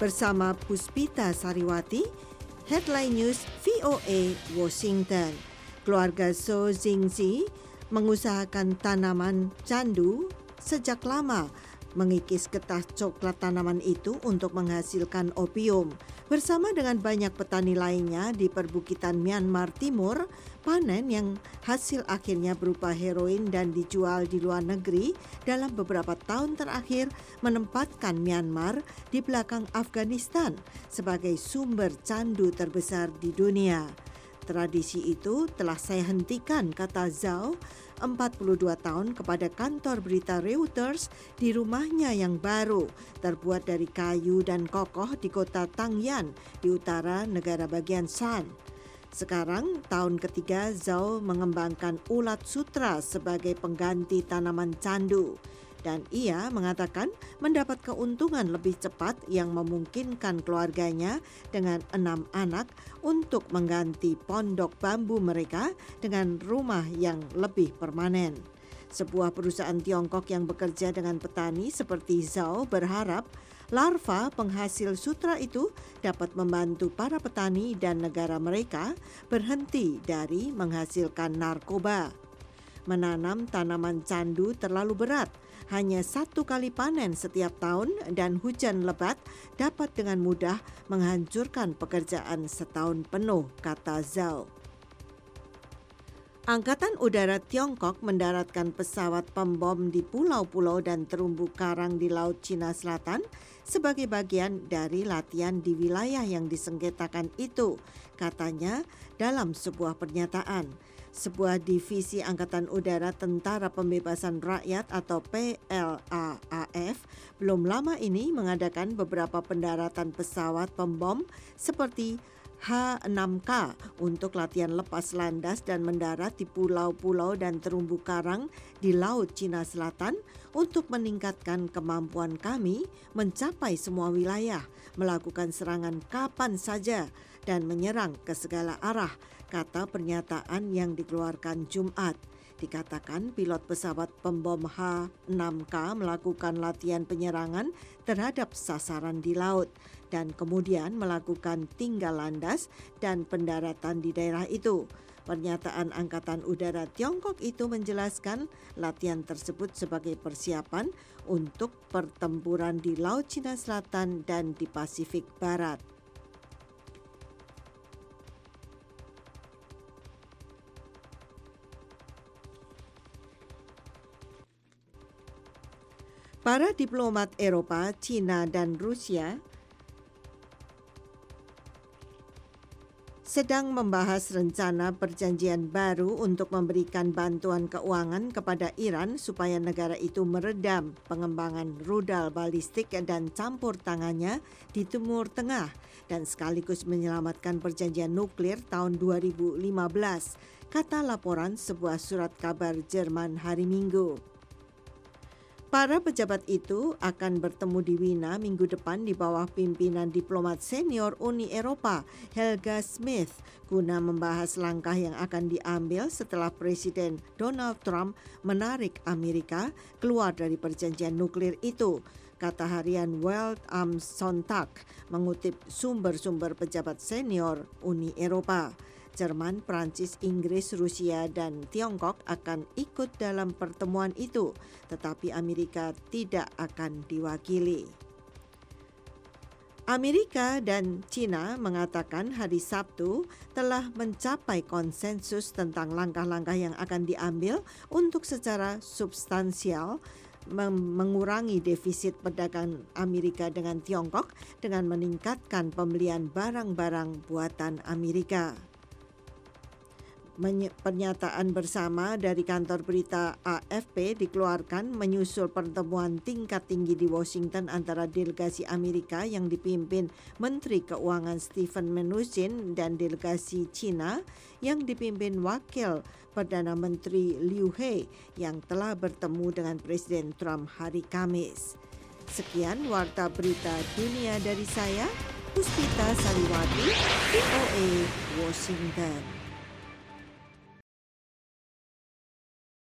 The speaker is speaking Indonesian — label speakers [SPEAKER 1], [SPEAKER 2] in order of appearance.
[SPEAKER 1] bersama Puspita Sariwati, Headline News VOA Washington. Keluarga So Jingzi mengusahakan tanaman candu sejak lama, mengikis getah coklat tanaman itu untuk menghasilkan opium. Bersama dengan banyak petani lainnya di perbukitan Myanmar Timur, panen yang hasil akhirnya berupa heroin dan dijual di luar negeri dalam beberapa tahun terakhir menempatkan Myanmar di belakang Afghanistan sebagai sumber candu terbesar di dunia. Tradisi itu telah saya hentikan, kata Zhao, 42 tahun, kepada kantor berita Reuters di rumahnya yang baru, terbuat dari kayu dan kokoh di kota Tangyan di utara negara bagian Shan. Sekarang, tahun ketiga Zhao mengembangkan ulat sutra sebagai pengganti tanaman candu. Dan ia mengatakan mendapat keuntungan lebih cepat yang memungkinkan keluarganya dengan 6 anak untuk mengganti pondok bambu mereka dengan rumah yang lebih permanen. Sebuah perusahaan Tiongkok yang bekerja dengan petani seperti Zhao berharap larva penghasil sutra itu dapat membantu para petani dan negara mereka berhenti dari menghasilkan narkoba. Menanam tanaman candu terlalu berat. Hanya 1 kali panen setiap tahun dan hujan lebat dapat dengan mudah menghancurkan pekerjaan setahun penuh, kata Zhao. Angkatan Udara Tiongkok mendaratkan pesawat pembom di pulau-pulau dan terumbu karang di Laut Cina Selatan sebagai bagian dari latihan di wilayah yang disengketakan itu, katanya dalam sebuah pernyataan. Sebuah divisi Angkatan Udara Tentara Pembebasan Rakyat atau PLAAF belum lama ini mengadakan beberapa pendaratan pesawat pembom seperti H-6K untuk latihan lepas landas dan mendarat di pulau-pulau dan terumbu karang di Laut Cina Selatan untuk meningkatkan kemampuan kami mencapai semua wilayah, melakukan serangan kapan saja dan menyerang ke segala arah, kata pernyataan yang dikeluarkan Jumat. Dikatakan pilot pesawat pembom H-6K melakukan latihan penyerangan terhadap sasaran di laut dan kemudian melakukan tinggal landas dan pendaratan di daerah itu. Pernyataan Angkatan Udara Tiongkok itu menjelaskan latihan tersebut sebagai persiapan untuk pertempuran di Laut Cina Selatan dan di Pasifik Barat. Para diplomat Eropa, China, dan Rusia sedang membahas rencana perjanjian baru untuk memberikan bantuan keuangan kepada Iran supaya negara itu meredam pengembangan rudal balistik dan campur tangannya di Timur Tengah dan sekaligus menyelamatkan perjanjian nuklir tahun 2015, kata laporan sebuah surat kabar Jerman hari Minggu. Para pejabat itu akan bertemu di Wina minggu depan di bawah pimpinan diplomat senior Uni Eropa, Helga Smith, guna membahas langkah yang akan diambil setelah Presiden Donald Trump menarik Amerika keluar dari perjanjian nuklir itu, kata harian Welt am Sonntag, mengutip sumber-sumber pejabat senior Uni Eropa. Jerman, Prancis, Inggris, Rusia, dan Tiongkok akan ikut dalam pertemuan itu, tetapi Amerika tidak akan diwakili. Amerika dan China mengatakan hari Sabtu telah mencapai konsensus tentang langkah-langkah yang akan diambil untuk secara substansial mengurangi defisit perdagangan Amerika dengan Tiongkok dengan meningkatkan pembelian barang-barang buatan Amerika. Pernyataan bersama dari kantor berita AFP dikeluarkan menyusul pertemuan tingkat tinggi di Washington antara delegasi Amerika yang dipimpin Menteri Keuangan Steven Mnuchin dan delegasi China yang dipimpin Wakil Perdana Menteri Liu He yang telah bertemu dengan Presiden Trump hari Kamis. Sekian warta berita dunia dari saya, Puspita Sariwati, VOA Washington.